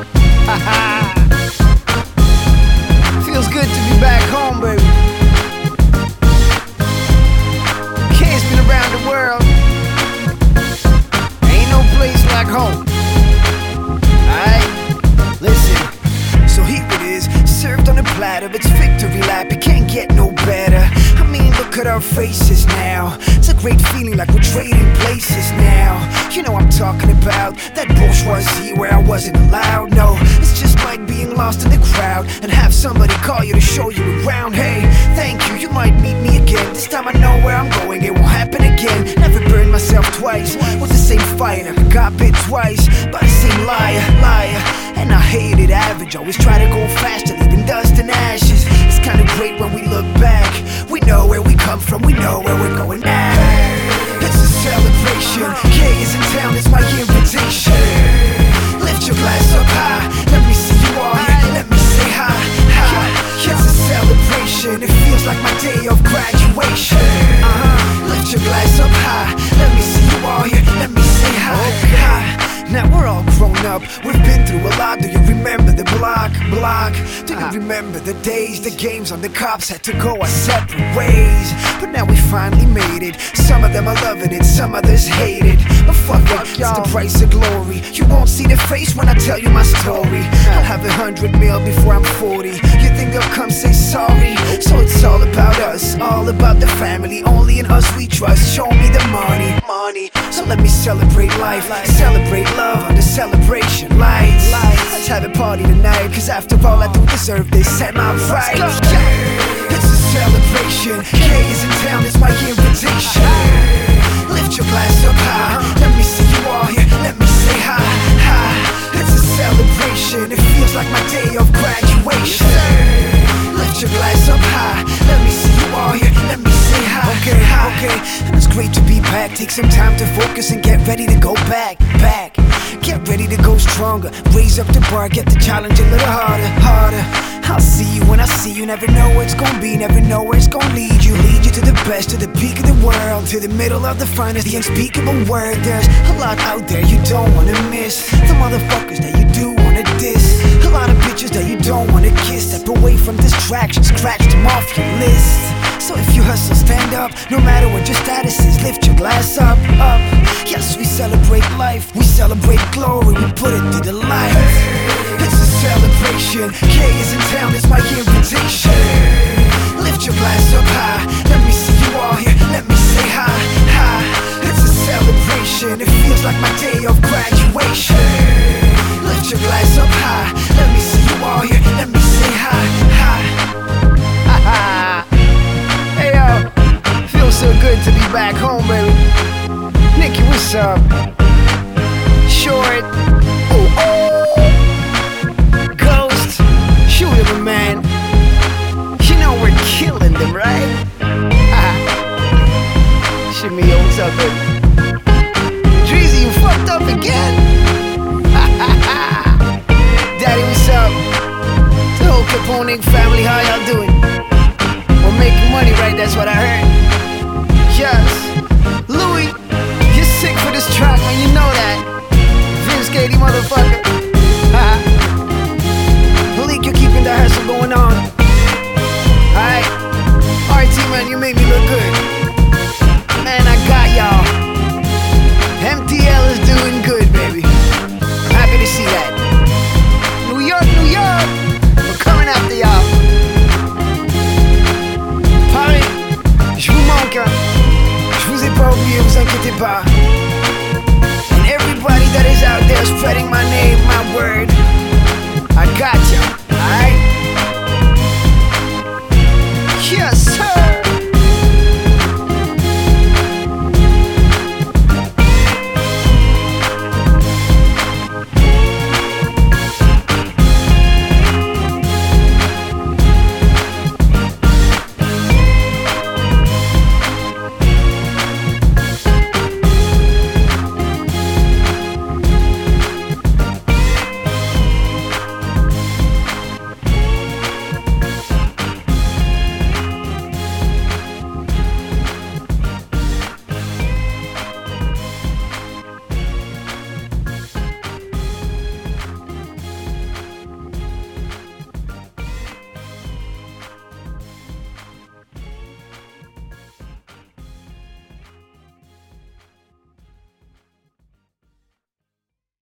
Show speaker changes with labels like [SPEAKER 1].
[SPEAKER 1] Feels good to be back home, baby. Kids been around the world. Ain't no place like home. Alright, listen. So here it is, served on a platter. It's victory lap, it can't get no better. I mean, look at our faces now. It's a great feeling like we're trading places now. You know I'm talking about that bourgeoisie where I wasn't allowed. No, it's just like being lost in the crowd and have somebody call you to show you around. Hey, thank you, you might meet me again. This time I know where I'm going, it won't happen again. Never burned myself twice, was the same fighter. Got bit twice by the same liar. And I hated average, always try to go faster, leaving dust and ashes. It's kinda great when we look back. We know where we come from, we know where we're going now. It's a celebration, K is in town, it's my invitation. Lift your glass up high, let me see you all here, let me say hi. It's a celebration, it feels like my day of graduation. Lift your glass up high, let me see you all here, let me say hi. Now we're all grown up, we've been through a lot. Do you remember the block? Do you remember the days, the games on the cops had to go our separate ways? But now we finally made it. Some of them are loving it, some others hate it. But fuck it, it's the price of glory. You won't see the face when I tell you my story. I'll have 100 mil before I'm 40. You think they'll come say sorry? So it's all about us, all about the family. Only in us we trust, show me the money. So let me celebrate life, celebrate love under celebration lights. Let's have a party tonight, cause after all I do deserve this, am I right? It's a celebration, K is in town, it's my invitation. Lift your glass up high, let me see you all here, let me say hi. It's a celebration, it feels like my day of graduation. Lift your glass up high, let me see you all here, let me say hi. Okay, and it's great to be back. Take some time to focus and get ready to go back. Get ready to go stronger, raise up the bar, get the challenge a little harder. I'll see you when I see you, never know where it's gonna be, never know where it's gonna lead you. Lead you to the best, to the peak of the world, to the middle of the finest, the unspeakable word. There's a lot out there you don't wanna miss, the motherfuckers that you do wanna diss, a lot of bitches that you don't wanna kiss. Step away from distractions, scratch them off your list. So if you hustle, stand up, no matter what your status is, lift your glass up. Yes, we celebrate life, we celebrate glory, we put it to the light. It's a celebration, K is in town, it's my invitation. Lift your glass up high, let me see you all here, let me say hi. It's a celebration, it feels like my day of graduation. Lift your glass up high, let me see you all here, let me say hi. Hey yo, feels so good to be back home, baby. Nikki, what's up? Short, Ghost, shoot him, man. You know we're killing them, right? Shimmy, yo, what's up, baby? Dreezy, you fucked up again? Daddy, what's up? The whole Capone family, how y'all doing? We're making money, right? That's what I heard. Yes. Louis, you're sick for this track, man, you know that. Vince Katie, motherfucker. Malik, you're keeping the hustle going on. Alright. RT, man, you make me look good. Man, I got y'all. MTL is doing good, baby. I'm happy to see that. New York, we're coming after y'all. Paris, je vous manque, hein. Je vous ai pas oublié, vous inquiétez pas. And everybody that is out there spreading my name, my word, I got ya.